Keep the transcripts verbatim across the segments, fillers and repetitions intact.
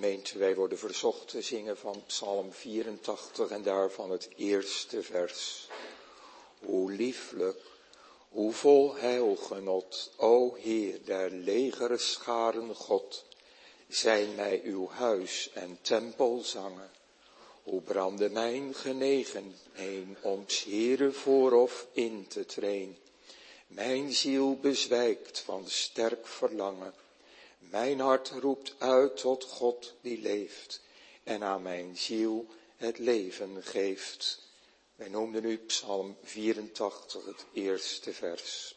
gemeente, wij worden verzocht te zingen van Psalm vierentachtig en daarvan het eerste vers. Hoe lieflijk, hoe vol heilgenot, o Heer der legerscharen God, zijn mij uw huis en tempel zangen. Hoe brandde mijn genegenheid om 's Heere voorhof in te treen. Mijn ziel bezwijkt van sterk verlangen. Mijn hart roept uit tot God die leeft en aan mijn ziel het leven geeft. Wij noemden nu Psalm vierentachtig, het eerste vers.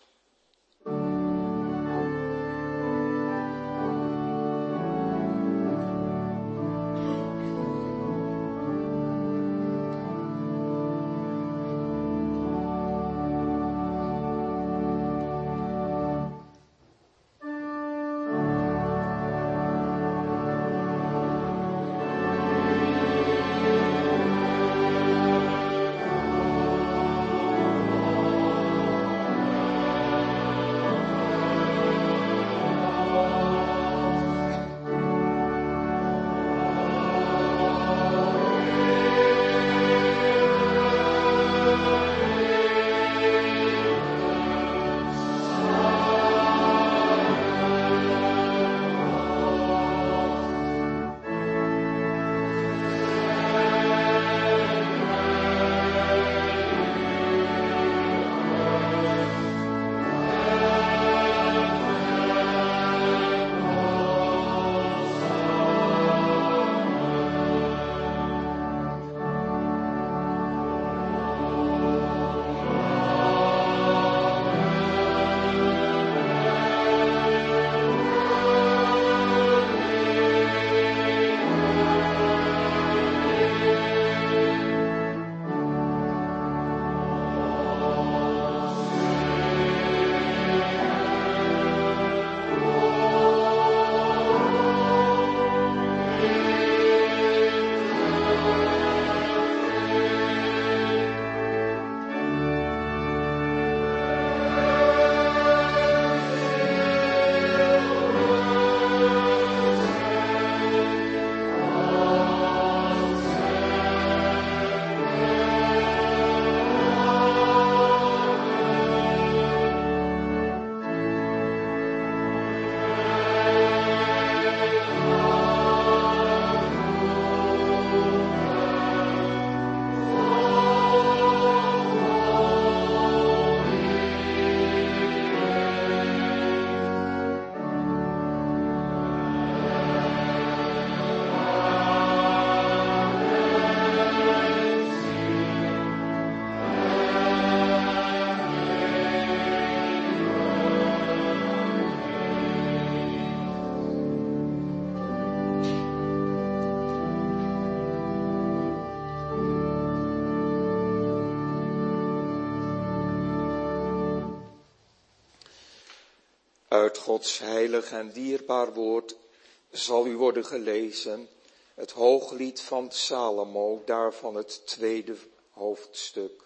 Uit Gods heilig en dierbaar woord zal u worden gelezen het hooglied van Salomo, daarvan het tweede hoofdstuk.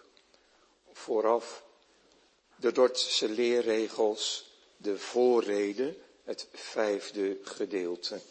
Vooraf de Dordtse leerregels, de voorrede, het vijfde gedeelte.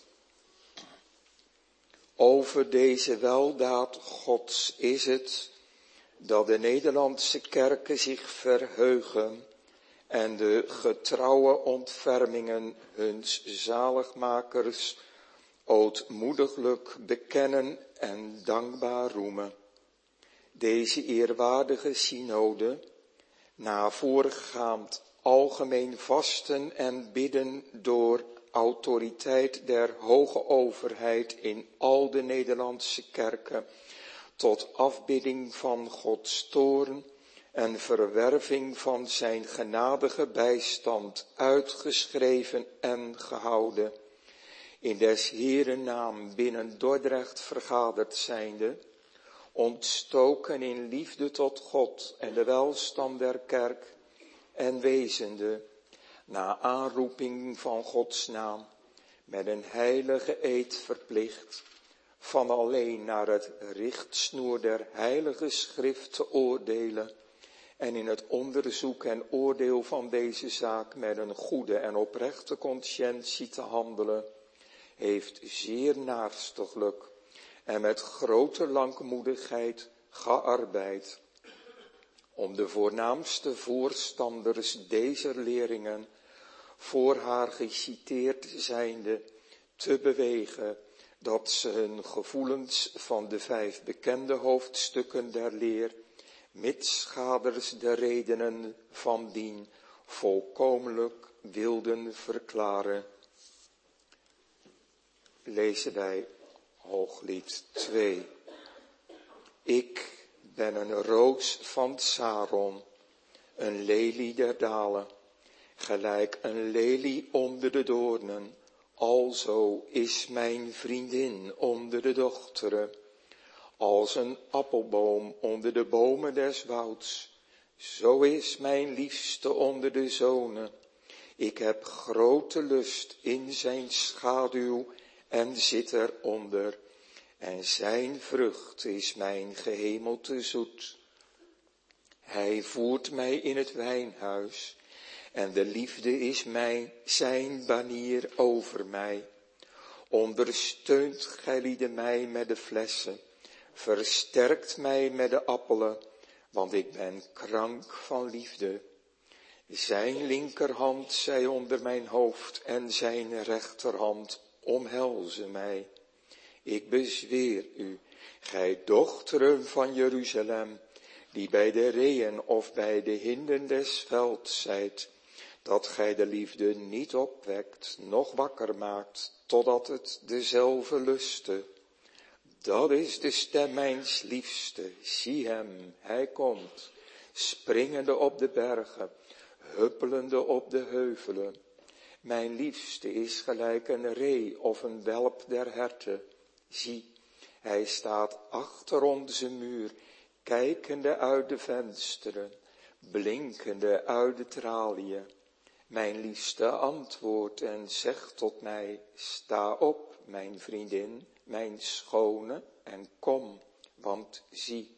Over deze weldaad Gods is het dat de Nederlandse kerken zich verheugen en de getrouwe ontfermingen huns zaligmakers ootmoediglijk bekennen en dankbaar roemen. Deze eerwaardige synode, na voorgaand algemeen vasten en bidden door autoriteit der hoge overheid in al de Nederlandse kerken, tot afbidding van Gods toorn en verwerving van zijn genadige bijstand, uitgeschreven en gehouden, in des Heeren naam binnen Dordrecht vergaderd zijnde, ontstoken in liefde tot God en de welstand der kerk, en wezende, na aanroeping van Gods naam, met een heilige eed verplicht, van alleen naar het richtsnoer der heilige schrift te oordelen, en in het onderzoek en oordeel van deze zaak met een goede en oprechte consciëntie te handelen, heeft zeer naarstiglijk en met grote langmoedigheid gearbeid om de voornaamste voorstanders dezer leringen, voor haar geciteerd zijnde, te bewegen dat ze hun gevoelens van de vijf bekende hoofdstukken der leer, mitschaders de redenen van dien, volkomenlijk wilden verklaren. Lezen wij Hooglied twee. Ik ben een roos van Saron, een lelie der dalen, gelijk een lelie onder de doornen, alzo is mijn vriendin onder de dochteren, als een appelboom onder de bomen des wouds, zo is mijn liefste onder de zonen. Ik heb grote lust in zijn schaduw en zit eronder, en zijn vrucht is mijn gehemelte zoet. Hij voert mij in het wijnhuis, en de liefde is mijn, zijn banier over mij. Ondersteunt gijlieden mij met de flessen, versterkt mij met de appelen, want ik ben krank van liefde. Zijn linkerhand zij onder mijn hoofd en zijn rechterhand omhelzen mij. Ik bezweer u, gij dochteren van Jeruzalem, die bij de reeën of bij de hinden des velds zijt, dat gij de liefde niet opwekt, noch wakker maakt, totdat het dezelfde luste. Dat is de stem mijns liefste, zie hem, hij komt, springende op de bergen, huppelende op de heuvelen. Mijn liefste is gelijk een ree of een welp der herten. Zie, hij staat achter onze muur, kijkende uit de vensteren, blinkende uit de traliën. Mijn liefste antwoordt en zegt tot mij, sta op, mijn vriendin, mijn schone, en kom, want zie,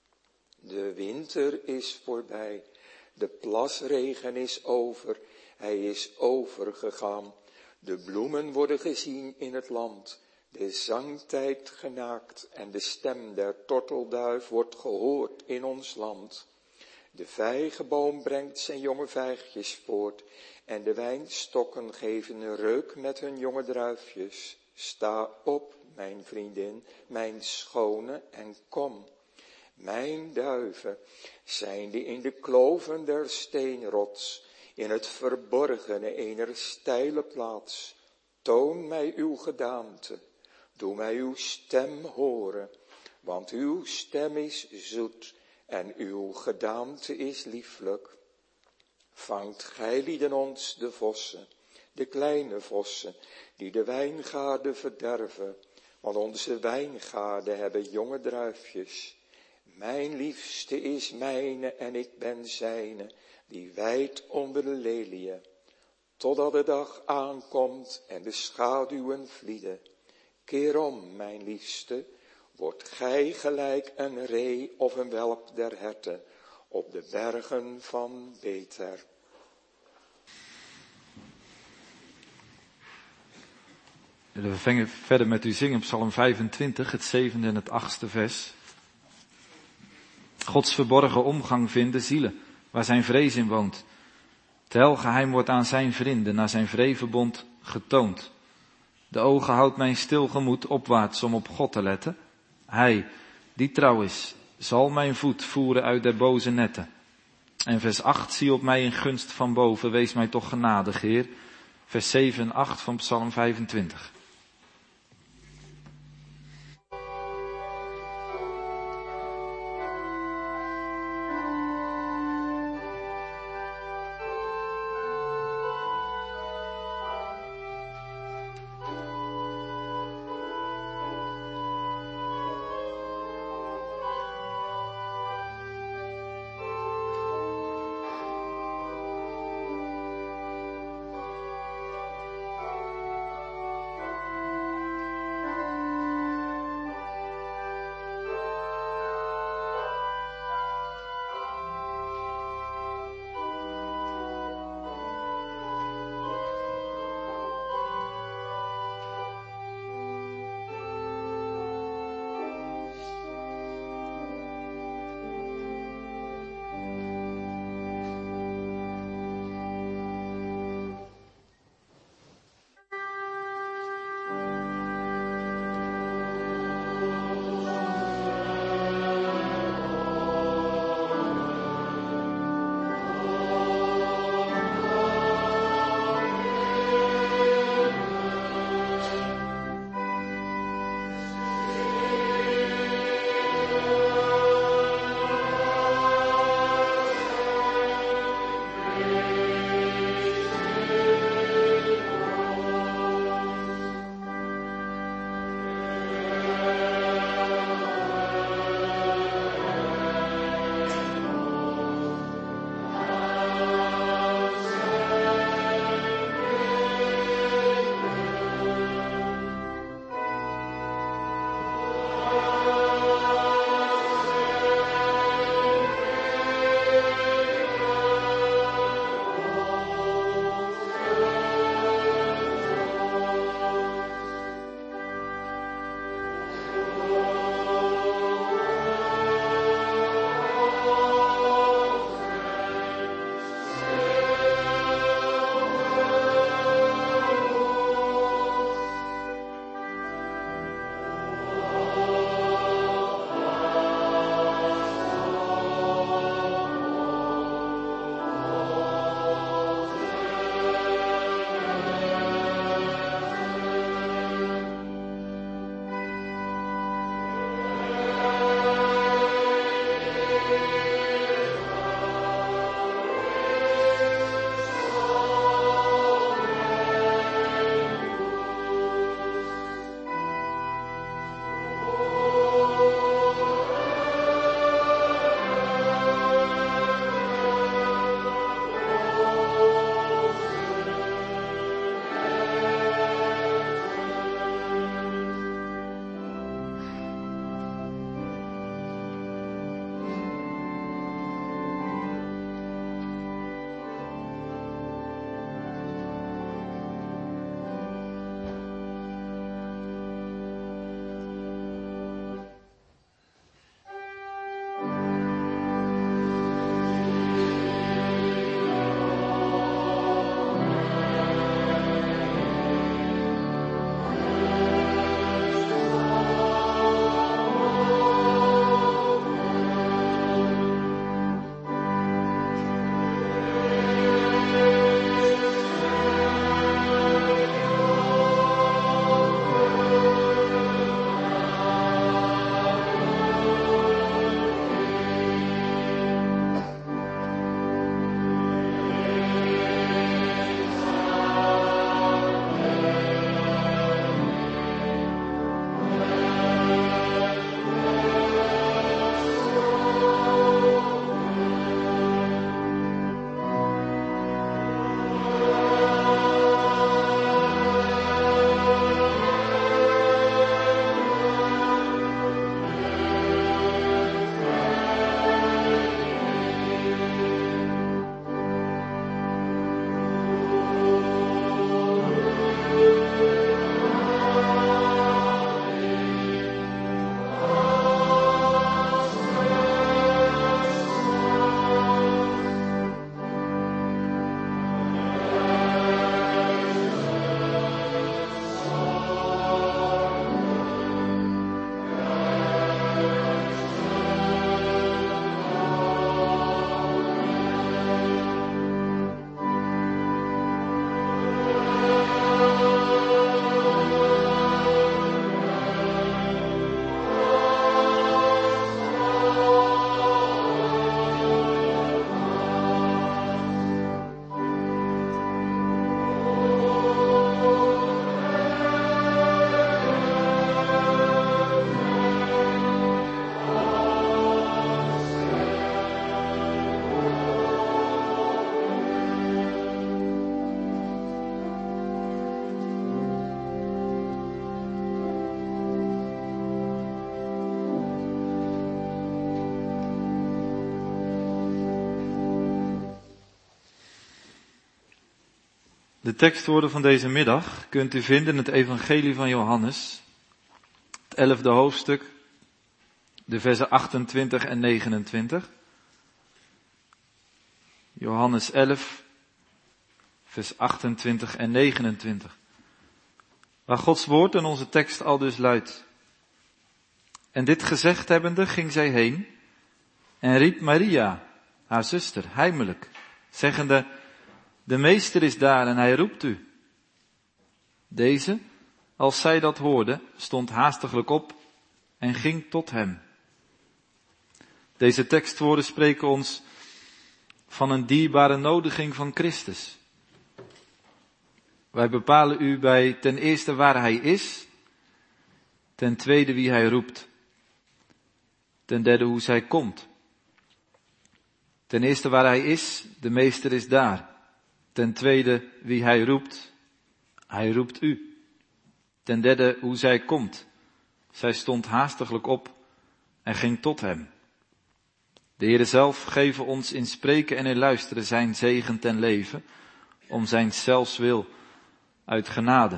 de winter is voorbij, de plasregen is over, hij is overgegaan, de bloemen worden gezien in het land, de zangtijd genaakt en de stem der tortelduif wordt gehoord in ons land. De vijgenboom brengt zijn jonge vijgjes voort en de wijnstokken geven reuk met hun jonge druifjes. Sta op, mijn vriendin, mijn schone, en kom. Mijn duiven zijn die in de kloven der steenrots, in het verborgene ener steile plaats. Toon mij uw gedaante, doe mij uw stem horen, want uw stem is zoet en uw gedaante is lieflijk. Vangt gijlieden ons de vossen, de kleine vossen, die de wijngaarden verderven, want onze wijngaarden hebben jonge druifjes. Mijn liefste is mijne en ik ben zijne, die wijdt onder de leliën, totdat de dag aankomt en de schaduwen vlieden. Keer om, mijn liefste, wordt gij gelijk een ree of een welp der herten op de bergen van Beter. We vangen verder met u zingen Psalm vijfentwintig, het zevende en het achtste vers. Gods verborgen omgang vinden zielen, waar zijn vrees in woont. Het heilgeheim wordt aan zijn vrienden, naar zijn vreverbond getoond. De ogen houdt mijn stil gemoed opwaarts om op God te letten. Hij, die trouw is, zal mijn voet voeren uit der boze netten. En vers acht, zie op mij in gunst van boven, wees mij toch genadig, Heer. Vers zeven en acht van Psalm vijfentwintig. De tekstwoorden van deze middag kunt u vinden in het evangelie van Johannes, het elfde hoofdstuk, de versen achtentwintig en negenentwintig. Johannes elf, vers achtentwintig en negenentwintig. Waar Gods woord in onze tekst al dus luidt. En dit gezegd hebbende ging zij heen en riep Maria, haar zuster, heimelijk, zeggende, de meester is daar en hij roept u. Deze, als zij dat hoorde, stond haastiglijk op en ging tot hem. Deze tekstwoorden spreken ons van een dierbare nodiging van Christus. Wij bepalen u bij ten eerste waar hij is, ten tweede wie hij roept, ten derde hoe zij komt. Ten eerste waar hij is, de meester is daar. Ten tweede wie hij roept, hij roept u. Ten derde hoe zij komt. Zij stond haastiglijk op en ging tot hem. De Heere zelf geeft ons in spreken en in luisteren zijn zegen ten leven, om zijn zelfs wil uit genade.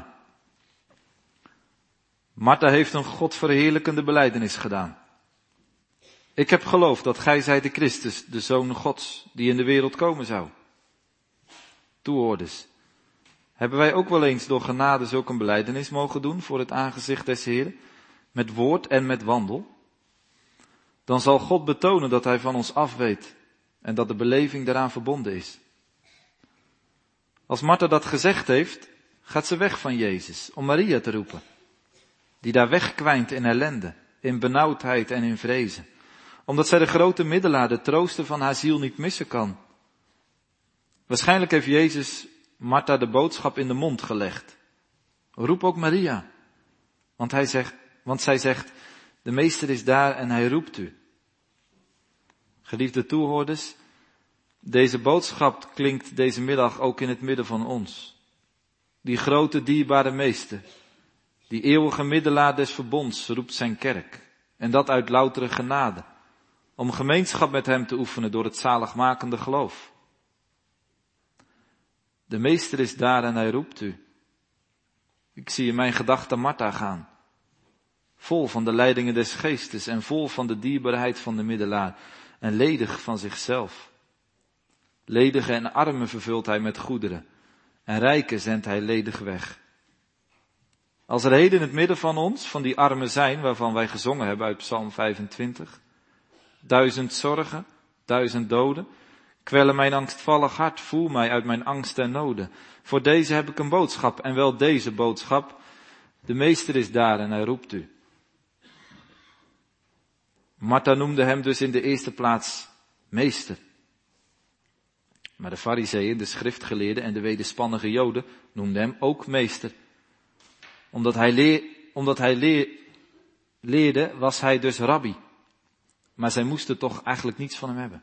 Martha heeft een godverheerlijkende belijdenis gedaan. Ik heb geloofd dat gij zijt de Christus, de Zoon Gods, die in de wereld komen zou. Toehoorders, hebben wij ook wel eens door genade zulk een belijdenis mogen doen voor het aangezicht des Heeren, met woord en met wandel? Dan zal God betonen dat hij van ons afweet en dat de beleving daaraan verbonden is. Als Martha dat gezegd heeft, gaat ze weg van Jezus om Maria te roepen, die daar wegkwijnt in ellende, in benauwdheid en in vrezen, omdat zij de grote middelaar, de trooster van haar ziel niet missen kan. Waarschijnlijk heeft Jezus Martha de boodschap in de mond gelegd. Roep ook Maria, want hij zegt, want zij zegt, de meester is daar en hij roept u. Geliefde toehoorders, deze boodschap klinkt deze middag ook in het midden van ons. Die grote dierbare meester, die eeuwige middelaar des verbonds, roept zijn kerk. En dat uit loutere genade, om gemeenschap met hem te oefenen door het zaligmakende geloof. De meester is daar en hij roept u. Ik zie in mijn gedachten Martha gaan. Vol van de leidingen des geestes en vol van de dierbaarheid van de middelaar. En ledig van zichzelf. Ledige en armen vervult hij met goederen. En rijken zendt hij ledig weg. Als er heden in het midden van ons, van die armen zijn, waarvan wij gezongen hebben uit Psalm vijfentwintig. Duizend zorgen, duizend doden. Kwellen mijn angstvallig hart, voer mij uit mijn angst en noden. Voor deze heb ik een boodschap, en wel deze boodschap. De meester is daar en hij roept u. Martha noemde hem dus in de eerste plaats meester. Maar de farizeeën, de schriftgeleerden en de wederspannige joden noemden hem ook meester. Omdat hij, leer, omdat hij leer, leerde, was hij dus rabbi. Maar zij moesten toch eigenlijk niets van hem hebben.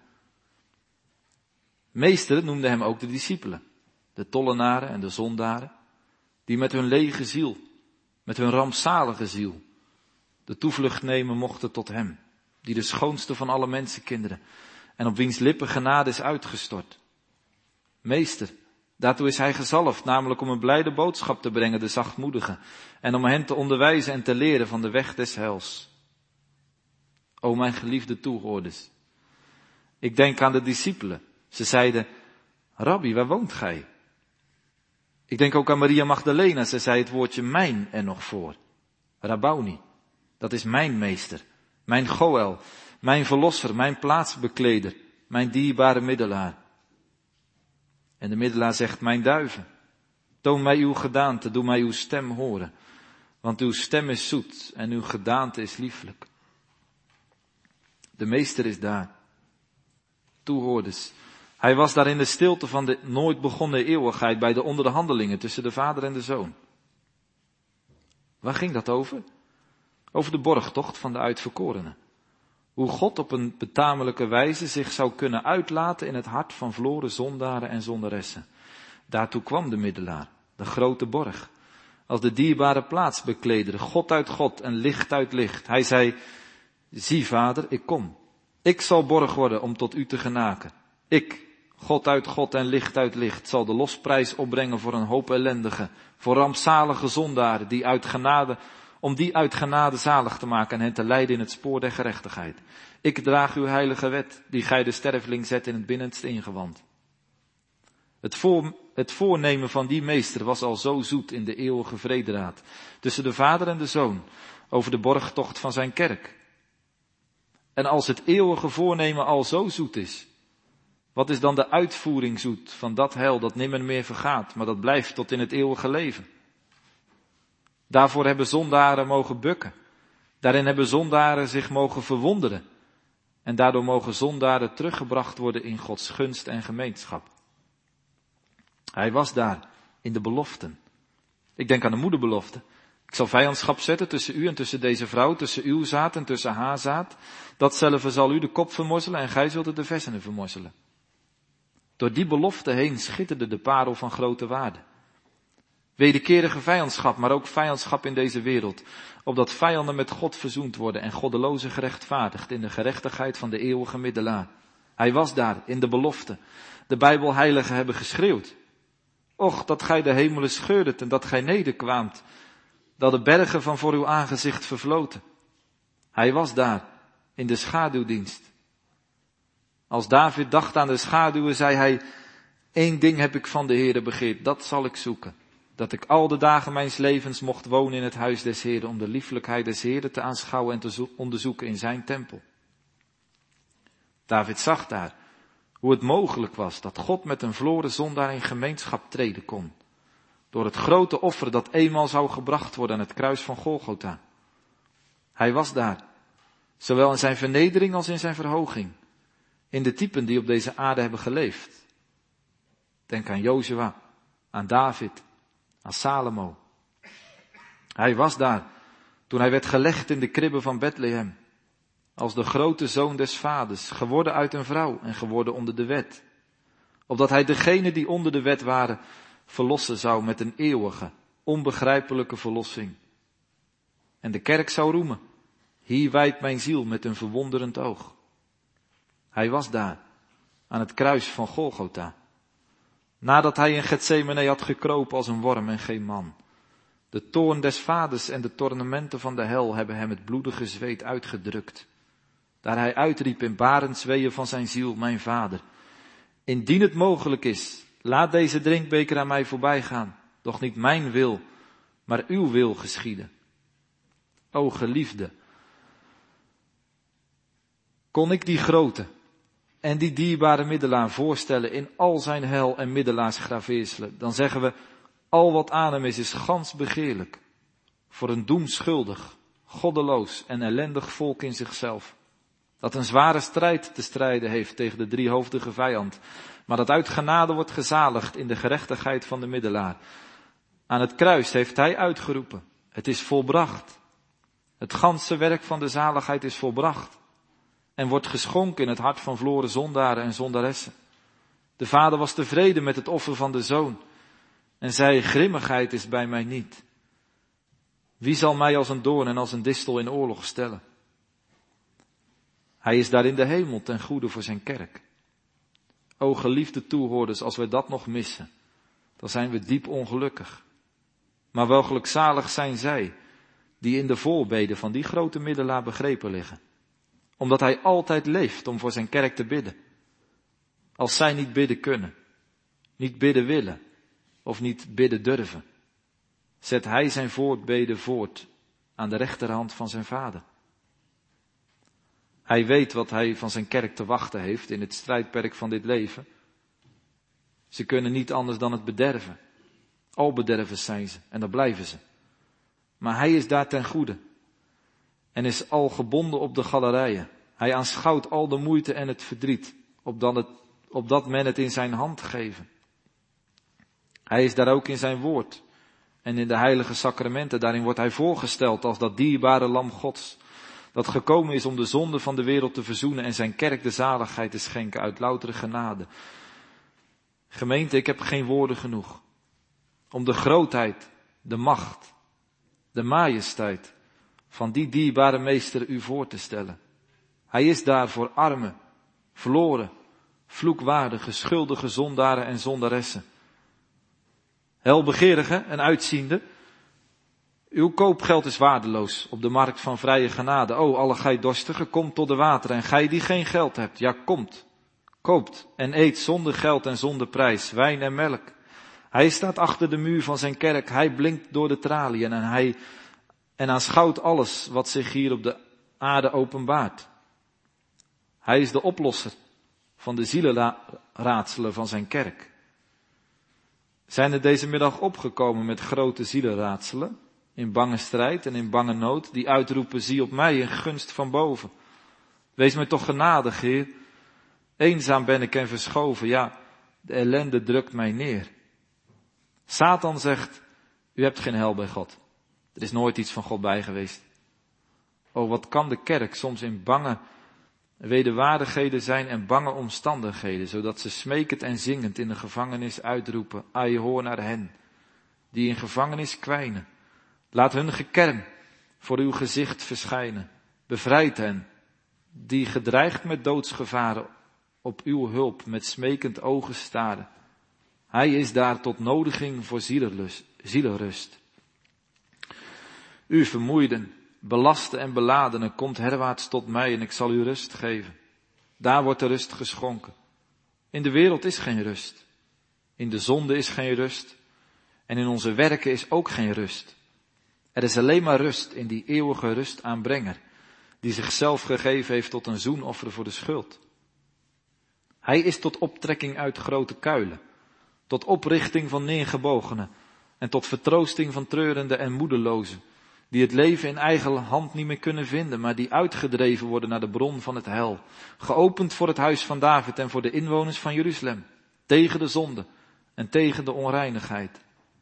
Meester noemden hem ook de discipelen, de tollenaren en de zondaren, die met hun lege ziel, met hun rampzalige ziel, de toevlucht nemen mochten tot hem, die de schoonste van alle mensenkinderen, en op wiens lippen genade is uitgestort. Meester, daartoe is hij gezalfd, namelijk om een blijde boodschap te brengen, de zachtmoedigen, en om hen te onderwijzen en te leren van de weg des heils. O mijn geliefde toehoorders, ik denk aan de discipelen. Ze zeiden, Rabbi, waar woont gij? Ik denk ook aan Maria Magdalena. Ze zei het woordje mijn er nog voor. Rabbauni, dat is mijn meester, mijn Goël, mijn verlosser, mijn plaatsbekleder, mijn dierbare middelaar. En de middelaar zegt, mijn duiven, toon mij uw gedaante, doe mij uw stem horen. Want uw stem is zoet en uw gedaante is lieflijk. De meester is daar. Toehoorders. Hij was daar in de stilte van de nooit begonnen eeuwigheid bij de onderhandelingen tussen de vader en de zoon. Waar ging dat over? Over de borgtocht van de uitverkorenen. Hoe God op een betamelijke wijze zich zou kunnen uitlaten in het hart van verloren zondaren en zondaressen. Daartoe kwam de middelaar, de grote borg, als de dierbare plaatsbekleder, God uit God en licht uit licht. Hij zei, zie vader, ik kom. Ik zal borg worden om tot u te genaken. Ik, God uit God en licht uit licht, zal de losprijs opbrengen voor een hoop ellendigen, voor rampzalige zondaren, die uit genade, om die uit genade zalig te maken en hen te leiden in het spoor der gerechtigheid. Ik draag uw heilige wet, die gij de sterveling zet in het binnenste ingewand. Het, voor, het voornemen van die meester was al zo zoet in de eeuwige vrederaad, tussen de vader en de zoon, over de borgtocht van zijn kerk. En als het eeuwige voornemen al zo zoet is, wat is dan de uitvoering zoet van dat heil dat nimmer meer vergaat, maar dat blijft tot in het eeuwige leven? Daarvoor hebben zondaren mogen bukken. Daarin hebben zondaren zich mogen verwonderen. En daardoor mogen zondaren teruggebracht worden in Gods gunst en gemeenschap. Hij was daar in de beloften. Ik denk aan de moederbelofte. Ik zal vijandschap zetten tussen u en tussen deze vrouw, tussen uw zaad en tussen haar zaad. Datzelfde zal u de kop vermorzelen en gij zult de vessenen vermorzelen. Door die belofte heen schitterde de parel van grote waarde. Wederkerige vijandschap, maar ook vijandschap in deze wereld, opdat vijanden met God verzoend worden en goddelozen gerechtvaardigd in de gerechtigheid van de eeuwige middelaar. Hij was daar in de belofte. De Bijbelheiligen hebben geschreeuwd. Och, dat gij de hemelen scheurdet en dat gij nederkwaamt, dat de bergen van voor uw aangezicht vervloten. Hij was daar in de schaduwdienst. Als David dacht aan de schaduwen, zei hij, één ding heb ik van de Heere begeerd, dat zal ik zoeken. Dat ik al de dagen mijns levens mocht wonen in het huis des Heeren, om de lieflijkheid des Heeren te aanschouwen en te zo- onderzoeken in zijn tempel. David zag daar hoe het mogelijk was dat God met een verloren zondaar in gemeenschap treden kon. Door het grote offer dat eenmaal zou gebracht worden aan het kruis van Golgotha. Hij was daar, zowel in zijn vernedering als in zijn verhoging. In de typen die op deze aarde hebben geleefd. Denk aan Jozua, aan David, aan Salomo. Hij was daar toen hij werd gelegd in de kribbe van Bethlehem. Als de grote zoon des vaders, geworden uit een vrouw en geworden onder de wet. Opdat hij degenen die onder de wet waren, verlossen zou met een eeuwige, onbegrijpelijke verlossing. En de kerk zou roemen, hier wijdt mijn ziel met een verwonderend oog. Hij was daar, aan het kruis van Golgotha. Nadat hij in Getsemane had gekropen als een worm en geen man. De toorn des vaders en de tornementen van de hel hebben hem het bloedige zweet uitgedrukt. Daar hij uitriep in barensweeën van zijn ziel, mijn vader. Indien het mogelijk is, laat deze drinkbeker aan mij voorbij gaan. Doch niet mijn wil, maar uw wil geschieden. O geliefde, kon ik die grote en die dierbare middelaar voorstellen in al zijn hel en middelaarsgraveerselen, dan zeggen we, al wat aan hem is, is gans begeerlijk. Voor een doemschuldig, goddeloos en ellendig volk in zichzelf. Dat een zware strijd te strijden heeft tegen de driehoofdige vijand, maar dat uit genade wordt gezaligd in de gerechtigheid van de middelaar. Aan het kruis heeft hij uitgeroepen, het is volbracht. Het ganse werk van de zaligheid is volbracht. En wordt geschonken in het hart van verloren zondaren en zondaressen. De vader was tevreden met het offer van de zoon. En zei, grimmigheid is bij mij niet. Wie zal mij als een doorn en als een distel in oorlog stellen? Hij is daar in de hemel ten goede voor zijn kerk. O geliefde toehoorders, als wij dat nog missen, dan zijn we diep ongelukkig. Maar wel gelukzalig zijn zij, die in de voorbeden van die grote middelaar begrepen liggen. Omdat hij altijd leeft om voor zijn kerk te bidden. Als zij niet bidden kunnen, niet bidden willen of niet bidden durven, zet hij zijn voortbeden voort aan de rechterhand van zijn vader. Hij weet wat hij van zijn kerk te wachten heeft in het strijdperk van dit leven. Ze kunnen niet anders dan het bederven. Al bedervers zijn ze en dat blijven ze. Maar hij is daar ten goede. En is al gebonden op de galerijen. Hij aanschouwt al de moeite en het verdriet, opdat, het, opdat men het in zijn hand geven. Hij is daar ook in zijn woord en in de heilige sacramenten. Daarin wordt hij voorgesteld als dat dierbare lam Gods, dat gekomen is om de zonde van de wereld te verzoenen en zijn kerk de zaligheid te schenken uit loutere genade. Gemeente, ik heb geen woorden genoeg om de grootheid, de macht, de majesteit van die dierbare meester u voor te stellen. Hij is daar voor armen, verloren, vloekwaardige, schuldige zondaren en zondaressen. Helbegeerigen en uitziende, uw koopgeld is waardeloos op de markt van vrije genade. O, alle gij dorstigen, komt tot de wateren. En gij die geen geld hebt, ja, komt, koopt en eet zonder geld en zonder prijs, wijn en melk. Hij staat achter de muur van zijn kerk, hij blinkt door de traliën en hij en aanschouwt alles wat zich hier op de aarde openbaart. Hij is de oplosser van de zielenraadselen van zijn kerk. Zijn er deze middag opgekomen met grote zielenraadselen, in bange strijd en in bange nood, die uitroepen, zie op mij in gunst van boven. Wees mij toch genadig, Heer. Eenzaam ben ik en verschoven, ja, de ellende drukt mij neer. Satan zegt, u hebt geen hel bij God. Er is nooit iets van God bij geweest. O, wat kan de kerk soms in bange wederwaardigheden zijn en bange omstandigheden, zodat ze smekend en zingend in de gevangenis uitroepen, ai hoor naar hen, die in gevangenis kwijnen. Laat hun gekerm voor uw gezicht verschijnen. Bevrijd hen, die gedreigd met doodsgevaren op uw hulp met smekend ogen staren. Hij is daar tot nodiging voor zielenrust. U vermoeiden, belasten en beladenen, komt herwaarts tot mij en ik zal u rust geven. Daar wordt de rust geschonken. In de wereld is geen rust. In de zonde is geen rust. En in onze werken is ook geen rust. Er is alleen maar rust in die eeuwige rustaanbrenger, die zichzelf gegeven heeft tot een zoenoffer voor de schuld. Hij is tot optrekking uit grote kuilen, tot oprichting van neergebogenen en tot vertroosting van treurenden en moedelozen, die het leven in eigen hand niet meer kunnen vinden, maar die uitgedreven worden naar de bron van het heil, geopend voor het huis van David en voor de inwoners van Jeruzalem, tegen de zonde en tegen de onreinigheid.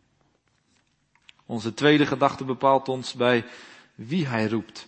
Onze tweede gedachte bepaalt ons bij wie hij roept.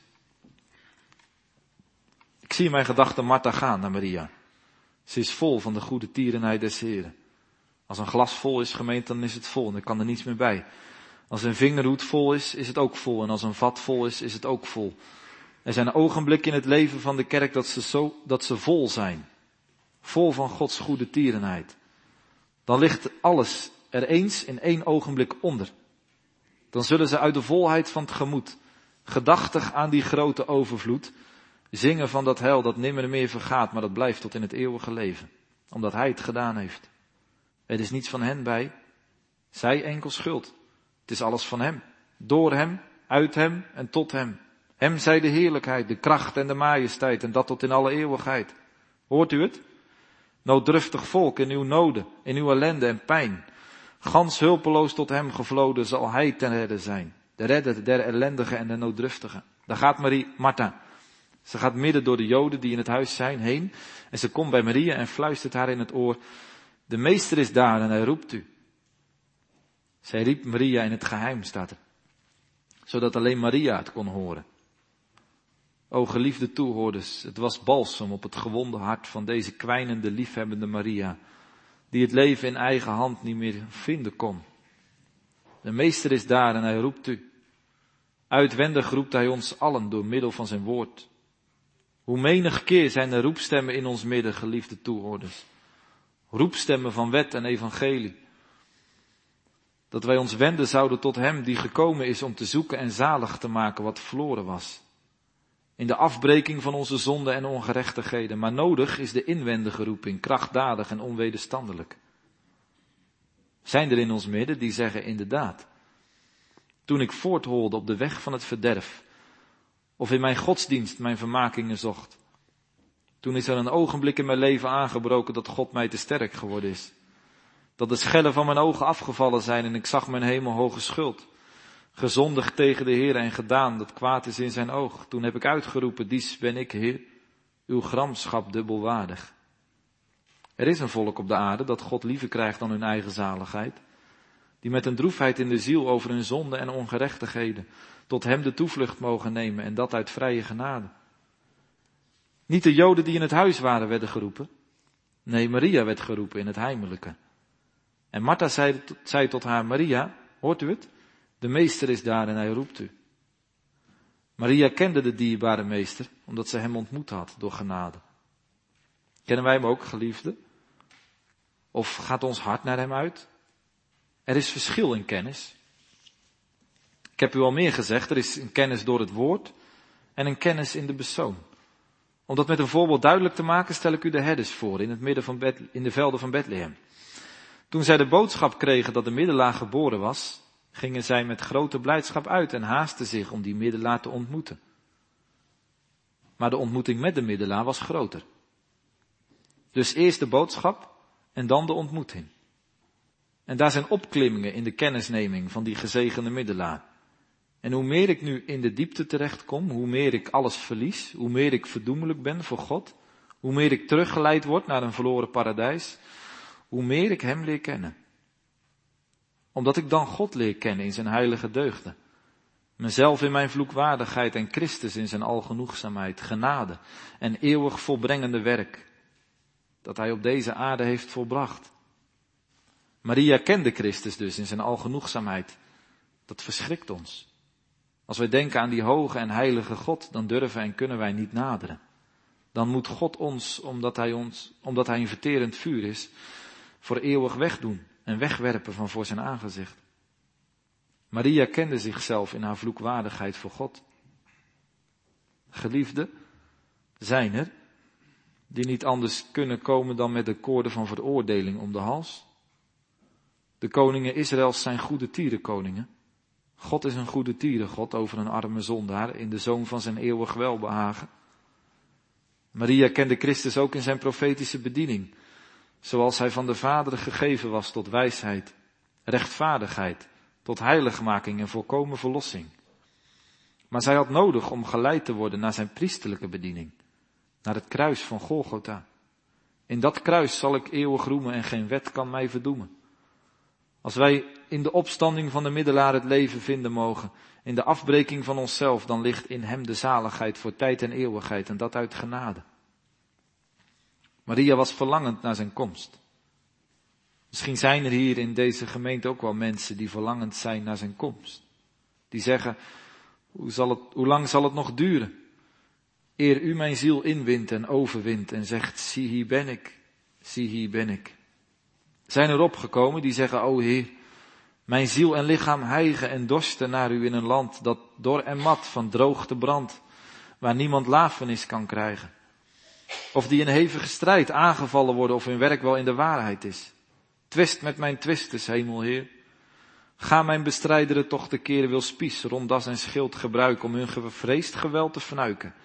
Ik zie in mijn gedachten Martha gaan naar Maria. Ze is vol van de goede tierenheid des Heren. Als een glas vol is, gemeente, dan is het vol en er kan er niets meer bij. Als een vingerhoed vol is, is het ook vol. En als een vat vol is, is het ook vol. Er zijn ogenblikken in het leven van de kerk dat ze, zo, dat ze vol zijn. Vol van Gods goede tierenheid. Dan ligt alles er eens in één ogenblik onder. Dan zullen ze uit de volheid van het gemoed, gedachtig aan die grote overvloed, zingen van dat heil dat nimmer meer vergaat, maar dat blijft tot in het eeuwige leven. Omdat hij het gedaan heeft. Er is niets van hen bij. Zij enkel schuld. Het is alles van hem. Door hem, uit hem en tot hem. Hem zij de heerlijkheid, de kracht en de majesteit en dat tot in alle eeuwigheid. Hoort u het? Nooddruftig volk in uw noden, in uw ellende en pijn. Gans hulpeloos tot hem gevloden zal hij ten redde zijn. De redder der ellendigen en de nooddruftigen. Daar gaat Marie, Martha. Ze gaat midden door de Joden die in het huis zijn heen. En ze komt bij Maria en fluistert haar in het oor. De meester is daar en hij roept u. Zij riep Maria in het geheim, staat er. Zodat alleen Maria het kon horen. O geliefde toehoorders, het was balsem op het gewonde hart van deze kwijnende, liefhebbende Maria, die het leven in eigen hand niet meer vinden kon. De meester is daar en hij roept u. Uitwendig roept hij ons allen door middel van zijn woord. Hoe menig keer zijn er roepstemmen in ons midden, geliefde toehoorders. Roepstemmen van wet en evangelie. Dat wij ons wenden zouden tot hem die gekomen is om te zoeken en zalig te maken wat verloren was. In de afbreking van onze zonden en ongerechtigheden. Maar nodig is de inwendige roeping, krachtdadig en onwederstandelijk. Zijn er in ons midden die zeggen inderdaad. Toen ik voortholde op de weg van het verderf. Of in mijn godsdienst mijn vermakingen zocht. Toen is er een ogenblik in mijn leven aangebroken dat God mij te sterk geworden is. Dat de schellen van mijn ogen afgevallen zijn en ik zag mijn hemelhoge schuld. Gezondigd tegen de Heer en gedaan dat kwaad is in zijn oog. Toen heb ik uitgeroepen, dies ben ik, Heer, uw gramschap dubbelwaardig. Er is een volk op de aarde dat God liever krijgt dan hun eigen zaligheid. Die met een droefheid in de ziel over hun zonde en ongerechtigheden tot hem de toevlucht mogen nemen en dat uit vrije genade. Niet de Joden die in het huis waren werden geroepen. Nee, Maria werd geroepen in het heimelijke. En Martha zei, zei tot haar, Maria, hoort u het? De meester is daar en hij roept u. Maria kende de dierbare meester, omdat ze hem ontmoet had door genade. Kennen wij hem ook, geliefde? Of gaat ons hart naar hem uit? Er is verschil in kennis. Ik heb u al meer gezegd, er is een kennis door het woord en een kennis in de persoon. Om dat met een voorbeeld duidelijk te maken, stel ik u de herders voor in het midden van Bet- in de velden van Bethlehem. Toen zij de boodschap kregen dat de middelaar geboren was, gingen zij met grote blijdschap uit en haasten zich om die middelaar te ontmoeten. Maar de ontmoeting met de middelaar was groter. Dus eerst de boodschap en dan de ontmoeting. En daar zijn opklimmingen in de kennisneming van die gezegende middelaar. En hoe meer ik nu in de diepte terechtkom, hoe meer ik alles verlies, hoe meer ik verdoemelijk ben voor God, hoe meer ik teruggeleid word naar een verloren paradijs, hoe meer ik hem leer kennen. Omdat ik dan God leer kennen in zijn heilige deugden. Mezelf in mijn vloekwaardigheid en Christus in zijn algenoegzaamheid, genade en eeuwig volbrengende werk. Dat hij op deze aarde heeft volbracht. Maria kende Christus dus in zijn algenoegzaamheid. Dat verschrikt ons. Als wij denken aan die hoge en heilige God, dan durven en kunnen wij niet naderen. Dan moet God ons, omdat hij ons, omdat hij een verterend vuur is, voor eeuwig wegdoen en wegwerpen van voor zijn aangezicht. Maria kende zichzelf in haar vloekwaardigheid voor God. Geliefden, zijn er die niet anders kunnen komen dan met de koorden van veroordeling om de hals. De koningen Israëls zijn goede tierenkoningen. God is een goede tierengod over een arme zondaar in de zoon van zijn eeuwig welbehagen. Maria kende Christus ook in zijn profetische bediening, zoals hij van de Vader gegeven was tot wijsheid, rechtvaardigheid, tot heiligmaking en volkomen verlossing. Maar zij had nodig om geleid te worden naar zijn priesterlijke bediening, naar het kruis van Golgotha. In dat kruis zal ik eeuwig roemen en geen wet kan mij verdoemen. Als wij in de opstanding van de middelaar het leven vinden mogen, in de afbreking van onszelf, dan ligt in hem de zaligheid voor tijd en eeuwigheid en dat uit genade. Maria was verlangend naar zijn komst. Misschien zijn er hier in deze gemeente ook wel mensen die verlangend zijn naar zijn komst. Die zeggen, hoe, zal het, hoe lang zal het nog duren? Eer u mijn ziel inwint en overwint en zegt, zie hier ben ik, zie hier ben ik. Zijn er opgekomen die zeggen, o Heer, mijn ziel en lichaam hijgen en dorsten naar u in een land dat dor en mat van droogte brandt, waar niemand lafenis kan krijgen. Of die in hevige strijd aangevallen worden of hun werk wel in de waarheid is. Twist met mijn twisters, hemelheer. Ga mijn bestrijderen toch te keren wil spies, rondas en schild gebruiken om hun gevreesd geweld te fnuiken.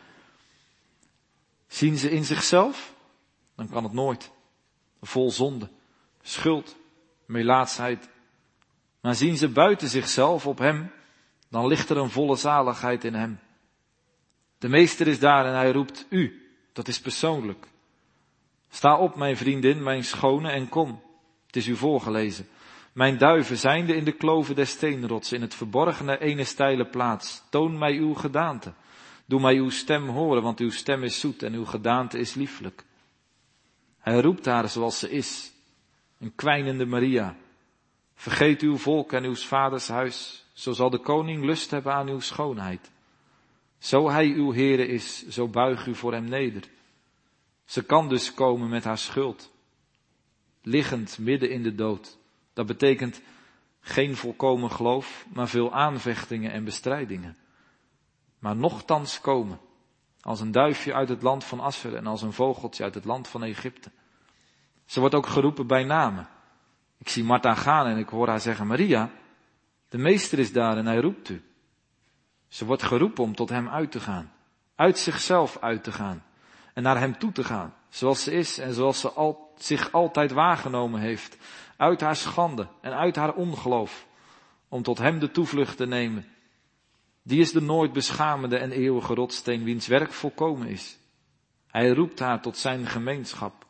Zien ze in zichzelf? Dan kan het nooit. Vol zonde, schuld, melaatsheid. Maar zien ze buiten zichzelf op hem, dan ligt er een volle zaligheid in hem. De meester is daar en hij roept u, dat is persoonlijk. Sta op, mijn vriendin, mijn schone, en kom. Het is u voorgelezen. Mijn duiven zijnde in de kloven der steenrotsen, in het verborgene ene steile plaats. Toon mij uw gedaante. Doe mij uw stem horen, want uw stem is zoet en uw gedaante is lieflijk. Hij roept haar zoals ze is. Een kwijnende Maria. Vergeet uw volk en uw vaders huis. Zo zal de koning lust hebben aan uw schoonheid. Zo hij uw Heere is, zo buig u voor hem neder. Ze kan dus komen met haar schuld. Liggend midden in de dood. Dat betekent geen volkomen geloof, maar veel aanvechtingen en bestrijdingen. Maar nochtans komen. Als een duifje uit het land van Asser en als een vogeltje uit het land van Egypte. Ze wordt ook geroepen bij namen. Ik zie Martha gaan en ik hoor haar zeggen, Maria, de meester is daar en hij roept u. Ze wordt geroepen om tot hem uit te gaan. Uit zichzelf uit te gaan. En naar hem toe te gaan. Zoals ze is en zoals ze al, zich altijd waargenomen heeft. Uit haar schande en uit haar ongeloof. Om tot hem de toevlucht te nemen. Die is de nooit beschamende en eeuwige rotsteen wiens werk volkomen is. Hij roept haar tot zijn gemeenschap.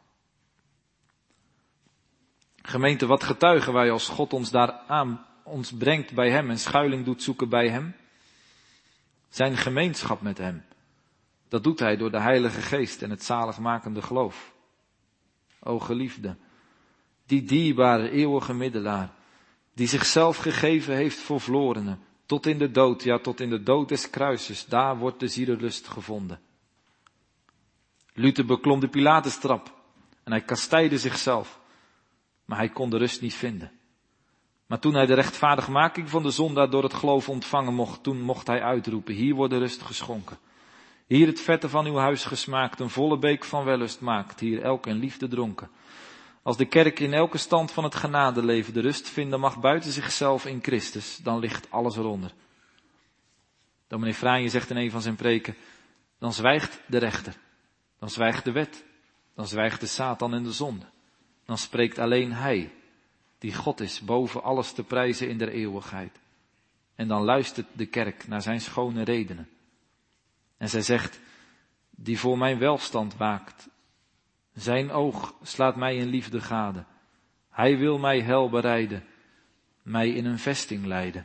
Gemeente, wat getuigen wij als God ons daar aan, ons brengt bij hem en schuiling doet zoeken bij hem? Zijn gemeenschap met hem. Dat doet hij door de Heilige Geest en het zaligmakende geloof. O geliefde, die dierbare eeuwige middelaar, die zichzelf gegeven heeft voor verlorenen, tot in de dood, ja tot in de dood des kruises, daar wordt de zielerlust gevonden. Luther beklom de Pilatestrap en hij kastijdde zichzelf. maar hij kon de rust niet vinden. Maar toen hij de rechtvaardigmaking van de zondaar door het geloof ontvangen mocht, toen mocht hij uitroepen, hier wordt de rust geschonken. Hier het vette van uw huis gesmaakt, een volle beek van wellust maakt, hier elk in liefde dronken. Als de kerk in elke stand van het genadeleven de rust vinden mag buiten zichzelf in Christus, dan ligt alles eronder. Dominee Franje zegt in een van zijn preken, dan zwijgt de rechter, dan zwijgt de wet, dan zwijgt de Satan en de zonde. Dan spreekt alleen hij, die God is, boven alles te prijzen in der eeuwigheid. En dan luistert de kerk naar zijn schone redenen. En zij zegt, die voor mijn welstand waakt. Zijn oog slaat mij in liefde gade. Hij wil mij hel bereiden, mij in een vesting leiden.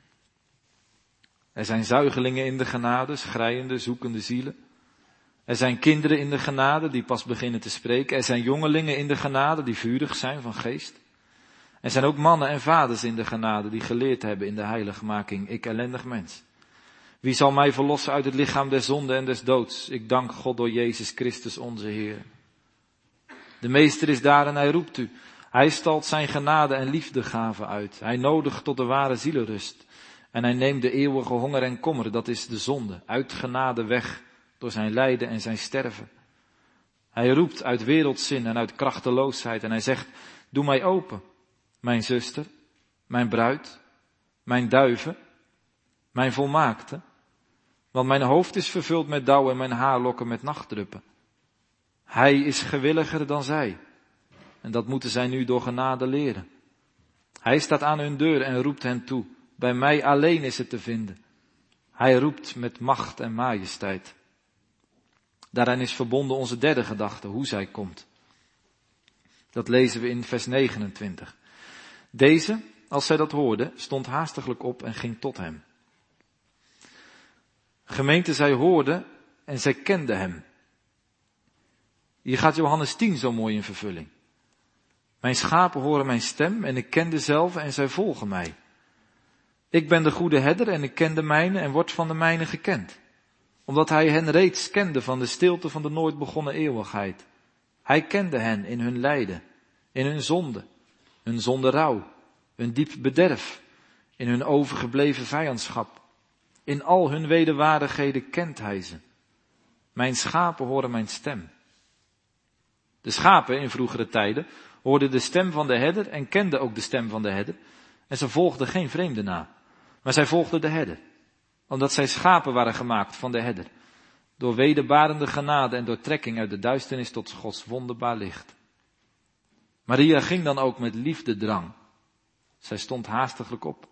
Er zijn zuigelingen in de genade, schreiende, zoekende zielen. Er zijn kinderen in de genade die pas beginnen te spreken. Er zijn jongelingen in de genade die vurig zijn van geest. Er zijn ook mannen en vaders in de genade die geleerd hebben in de heiligmaking, ik ellendig mens. Wie zal mij verlossen uit het lichaam der zonde en des doods? Ik dank God door Jezus Christus onze Heer. De meester is daar en hij roept u. Hij stalt zijn genade en liefdegave uit. Hij nodigt tot de ware zielenrust. En hij neemt de eeuwige honger en kommer, dat is de zonde, uit genade weg door zijn lijden en zijn sterven. Hij roept uit wereldzin en uit krachteloosheid en hij zegt, doe mij open, mijn zuster, mijn bruid, mijn duiven, mijn volmaakte, want mijn hoofd is vervuld met dauw en mijn haarlokken met nachtdruppen. Hij is gewilliger dan zij en dat moeten zij nu door genade leren. Hij staat aan hun deur en roept hen toe, bij mij alleen is het te vinden. Hij roept met macht en majesteit. Daaraan is verbonden onze derde gedachte, hoe zij komt. Dat lezen we in vers negenentwintig. Deze, als zij dat hoorde, stond haastiglijk op en ging tot hem. Gemeente, zij hoorde en zij kende hem. Hier gaat Johannes tien zo mooi in vervulling. Mijn schapen horen mijn stem en ik ken dezelve en zij volgen mij. Ik ben de goede herder en ik ken de mijne en word van de mijne gekend. Omdat hij hen reeds kende van de stilte van de nooit begonnen eeuwigheid. Hij kende hen in hun lijden, in hun zonde, hun zonderouw, hun diep bederf, in hun overgebleven vijandschap. In al hun wederwaardigheden kent hij ze. Mijn schapen horen mijn stem. De schapen in vroegere tijden hoorden de stem van de herder en kenden ook de stem van de herder. En ze volgden geen vreemde na, maar zij volgden de herder. Omdat zij schapen waren gemaakt van de herder. Door wederbarende genade en door trekking uit de duisternis tot Gods wonderbaar licht. Maria ging dan ook met liefdedrang. Zij stond haastiglijk op.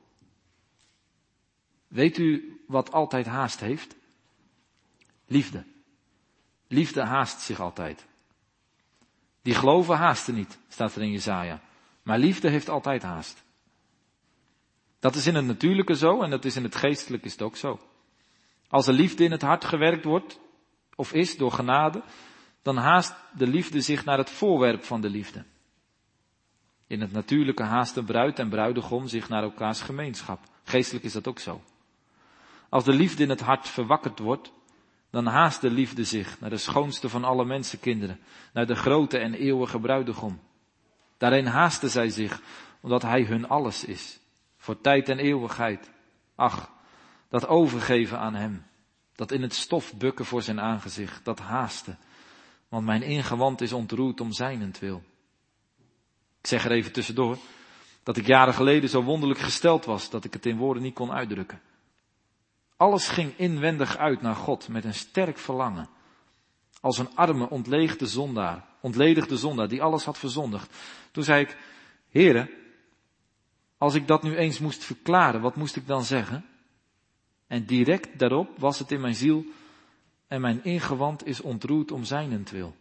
Weet u wat altijd haast heeft? Liefde. Liefde haast zich altijd. Die geloven haasten niet, staat er in Jesaja. Maar liefde heeft altijd haast. Dat is in het natuurlijke zo en dat is in het geestelijke is het ook zo. Als er liefde in het hart gewerkt wordt, of is door genade, dan haast de liefde zich naar het voorwerp van de liefde. In het natuurlijke haast de bruid en bruidegom zich naar elkaars gemeenschap. Geestelijk is dat ook zo. Als de liefde in het hart verwakkerd wordt, dan haast de liefde zich naar de schoonste van alle mensenkinderen, naar de grote en eeuwige bruidegom. Daarin haasten zij zich, omdat hij hun alles is, voor tijd en eeuwigheid. Ach, dat overgeven aan hem, dat in het stof bukken voor zijn aangezicht, dat haasten, want mijn ingewand is ontroerd om zijnentwil. Ik zeg er even tussendoor, dat ik jaren geleden zo wonderlijk gesteld was, dat ik het in woorden niet kon uitdrukken. Alles ging inwendig uit naar God met een sterk verlangen. Als een arme, ontleegde zondaar, ontledigde zondaar die alles had verzondigd. Toen zei ik, Heere, als ik dat nu eens moest verklaren, wat moest ik dan zeggen? En direct daarop was het in mijn ziel en mijn ingewand is ontroerd om zijnentwil.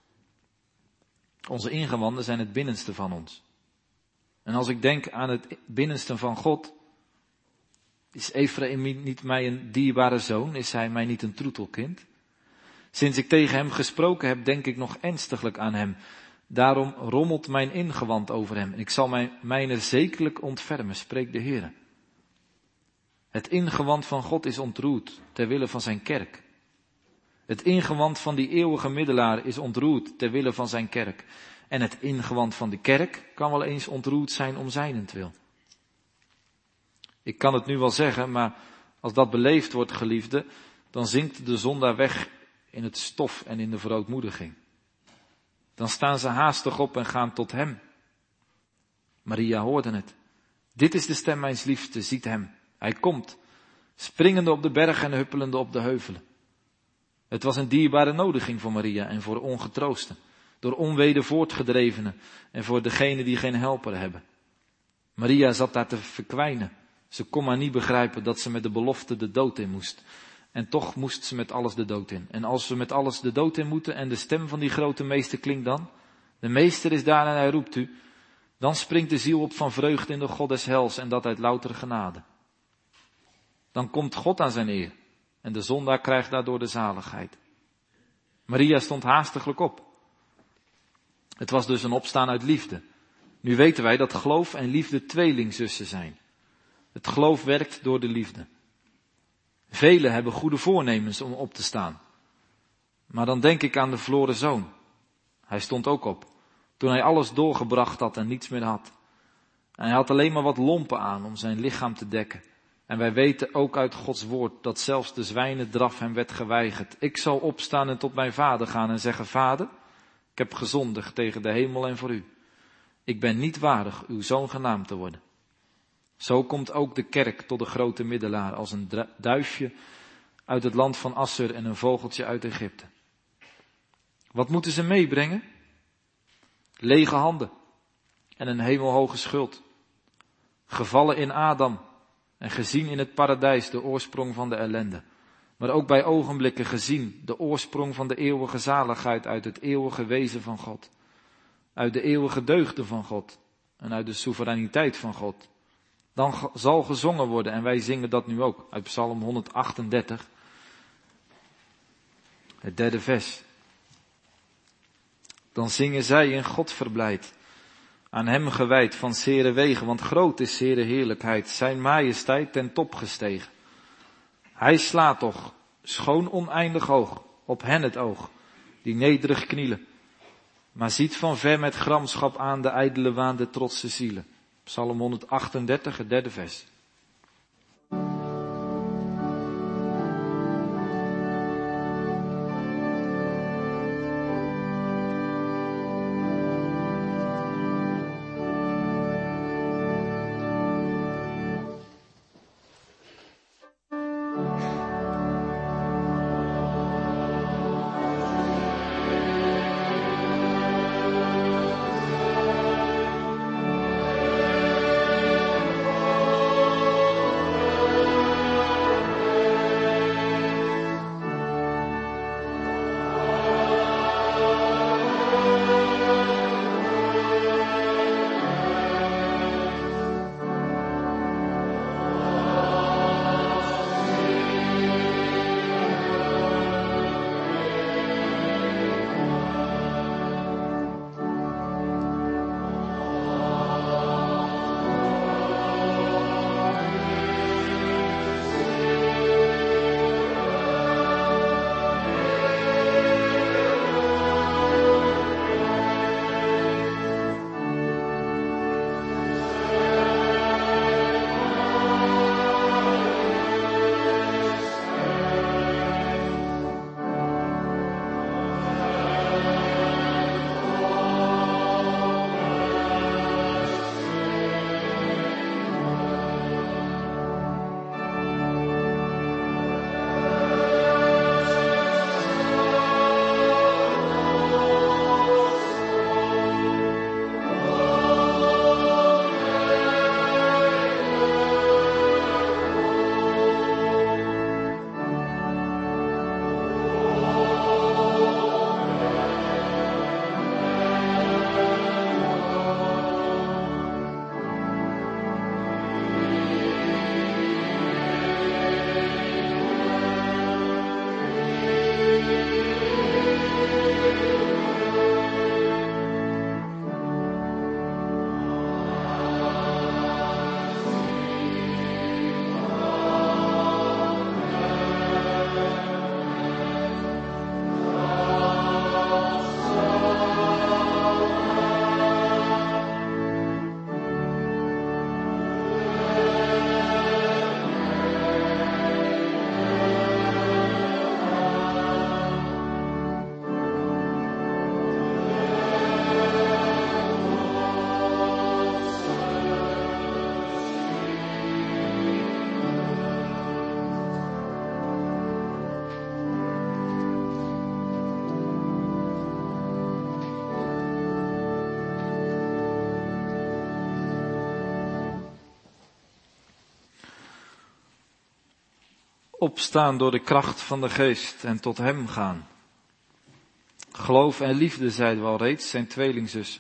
Onze ingewanden zijn het binnenste van ons. En als ik denk aan het binnenste van God, is Ephraim niet mij een dierbare zoon? Is hij mij niet een troetelkind? Sinds ik tegen hem gesproken heb, denk ik nog ernstiglijk aan hem. Daarom rommelt mijn ingewand over hem. En ik zal mijn mijne zekerlijk ontfermen, spreekt de Heer. Het ingewand van God is ontroerd, ter wille van zijn kerk. Het ingewand van die eeuwige middelaar is ontroerd, ter wille van zijn kerk. En het ingewand van de kerk kan wel eens ontroerd zijn om zijnentwil. Ik kan het nu wel zeggen, maar als dat beleefd wordt, geliefde, dan zinkt de zondaar weg in het stof en in de verootmoediging. Dan staan ze haastig op en gaan tot hem. Maria hoorde het. Dit is de stem mijns liefste, ziet hem. Hij komt, springende op de berg en huppelende op de heuvelen. Het was een dierbare nodiging voor Maria en voor ongetroosten, door onweder voortgedrevenen en voor degenen die geen helper hebben. Maria zat daar te verkwijnen. Ze kon maar niet begrijpen dat ze met de belofte de dood in moest. En toch moest ze met alles de dood in. En als we met alles de dood in moeten en de stem van die grote meester klinkt dan, de meester is daar en hij roept u, dan springt de ziel op van vreugde in de God des hels en dat uit loutere genade. Dan komt God aan zijn eer en de zondaar krijgt daardoor de zaligheid. Maria stond haastiglijk op. Het was dus een opstaan uit liefde. Nu weten wij dat geloof en liefde tweelingzussen zijn. Het geloof werkt door de liefde. Velen hebben goede voornemens om op te staan. Maar dan denk ik aan de verloren zoon. Hij stond ook op, toen hij alles doorgebracht had en niets meer had. En hij had alleen maar wat lompen aan om zijn lichaam te dekken. En wij weten ook uit Gods woord dat zelfs de zwijnendraf hem werd geweigerd. Ik zal opstaan en tot mijn vader gaan en zeggen, Vader, ik heb gezondigd tegen de hemel en voor u. Ik ben niet waardig uw zoon genaamd te worden. Zo komt ook de kerk tot de grote middelaar als een duifje uit het land van Assur en een vogeltje uit Egypte. Wat moeten ze meebrengen? Lege handen en een hemelhoge schuld. Gevallen in Adam en gezien in het paradijs de oorsprong van de ellende. Maar ook bij ogenblikken gezien de oorsprong van de eeuwige zaligheid uit het eeuwige wezen van God. Uit de eeuwige deugden van God en uit de soevereiniteit van God. Dan zal gezongen worden, en wij zingen dat nu ook, uit Psalm honderdachtendertig, het derde vers. Dan zingen zij in God verblijd, aan hem gewijd van zere wegen, want groot is zere heerlijkheid, zijn majesteit ten top gestegen. Hij slaat toch, schoon oneindig hoog, op hen het oog, die nederig knielen, maar ziet van ver met gramschap aan de ijdele waan der trotse zielen. Psalm honderdachtendertig, het derde vers. Opstaan door de kracht van de geest en tot hem gaan. Geloof en liefde, zeiden we al reeds, zijn tweelingzussen.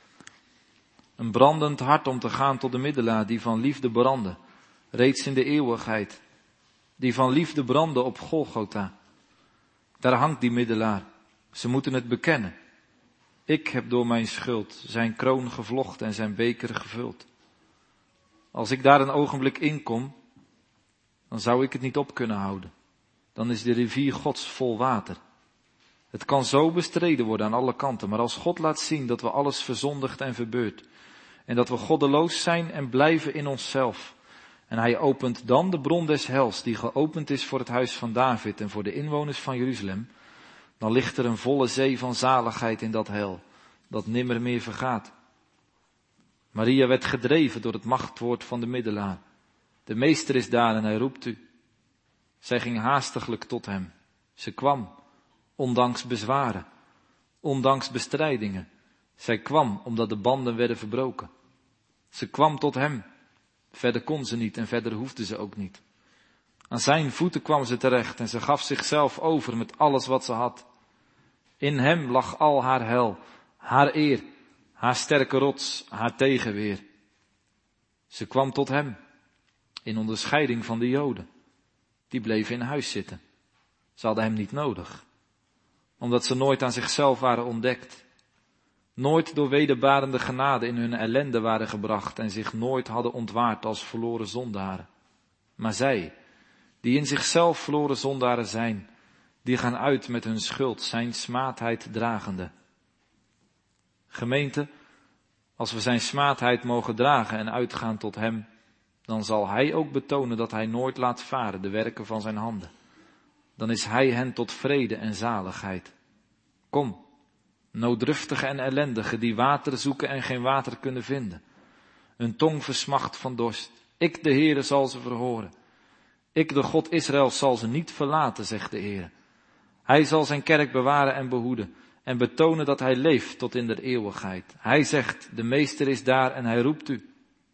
Een brandend hart om te gaan tot de middelaar die van liefde brandde, reeds in de eeuwigheid. Die van liefde brandde op Golgotha. Daar hangt die middelaar. Ze moeten het bekennen. Ik heb door mijn schuld zijn kroon gevlochten en zijn beker gevuld. Als ik daar een ogenblik in kom, dan zou ik het niet op kunnen houden. Dan is de rivier Gods vol water. Het kan zo bestreden worden aan alle kanten, maar als God laat zien dat we alles verzondigd en verbeurd, en dat we goddeloos zijn en blijven in onszelf, en hij opent dan de bron des hels, die geopend is voor het huis van David en voor de inwoners van Jeruzalem, dan ligt er een volle zee van zaligheid in dat hel, dat nimmer meer vergaat. Maria werd gedreven door het machtwoord van de middelaar. De meester is daar en hij roept u. Zij ging haastiglijk tot hem. Ze kwam, ondanks bezwaren, ondanks bestrijdingen. Zij kwam omdat de banden werden verbroken. Ze kwam tot hem. Verder kon ze niet en verder hoefde ze ook niet. Aan zijn voeten kwam ze terecht en ze gaf zichzelf over met alles wat ze had. In hem lag al haar heil, haar eer, haar sterke rots, haar tegenweer. Ze kwam tot hem, in onderscheiding van de Joden. Die bleven in huis zitten. Ze hadden hem niet nodig, omdat ze nooit aan zichzelf waren ontdekt. Nooit door wederbarende genade in hun ellende waren gebracht en zich nooit hadden ontwaard als verloren zondaren. Maar zij, die in zichzelf verloren zondaren zijn, die gaan uit met hun schuld, zijn smaadheid dragende. Gemeente, als we zijn smaadheid mogen dragen en uitgaan tot hem, dan zal hij ook betonen dat hij nooit laat varen de werken van zijn handen. Dan is hij hen tot vrede en zaligheid. Kom, nooddruftigen en ellendigen die water zoeken en geen water kunnen vinden. Hun tong versmacht van dorst. Ik, de Heere, zal ze verhoren. Ik, de God Israëls, zal ze niet verlaten, zegt de Heere. Hij zal zijn kerk bewaren en behoeden en betonen dat hij leeft tot in der eeuwigheid. Hij zegt, de meester is daar en hij roept u.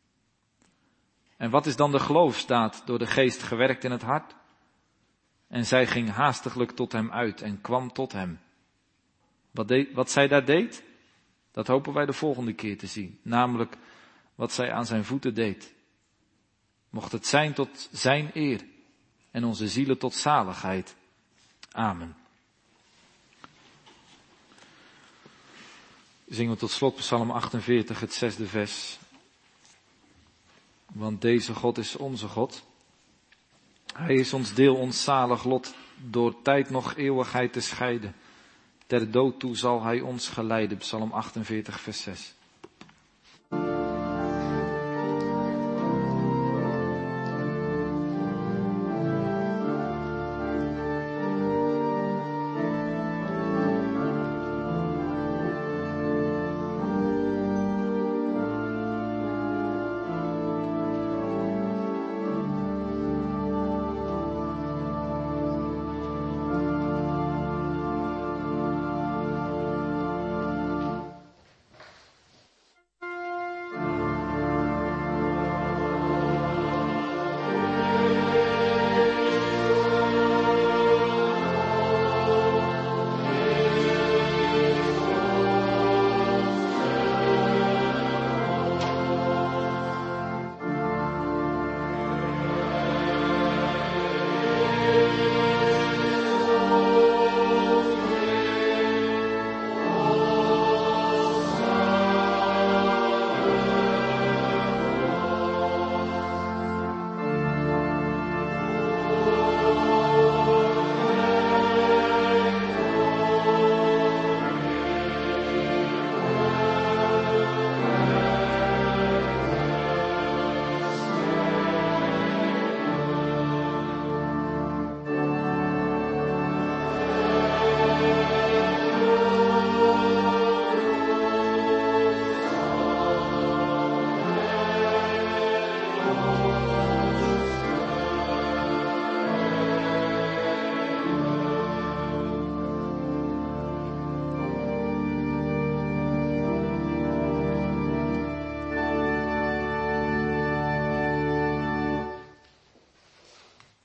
En wat is dan de geloofsdaad door de geest gewerkt in het hart? En zij ging haastiglijk tot hem uit en kwam tot hem. Wat, deed, wat zij daar deed, dat hopen wij de volgende keer te zien. Namelijk wat zij aan zijn voeten deed. Mocht het zijn tot zijn eer en onze zielen tot zaligheid. Amen. Zingen we tot slot Psalm achtenveertig, het zesde vers. Want deze God is onze God. Hij is ons deel, ons zalig lot, door tijd nog eeuwigheid te scheiden. Ter dood toe zal hij ons geleiden. Psalm achtenveertig, vers zes.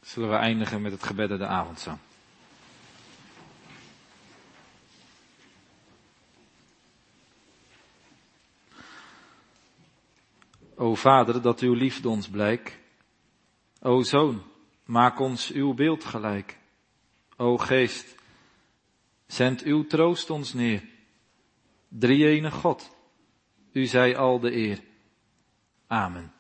zullen we eindigen met het gebed en de avondzang. O Vader, dat uw liefde ons blijk. O Zoon, maak ons uw beeld gelijk. O Geest, zend uw troost ons neer. Drie-ene God, u zij al de eer. Amen.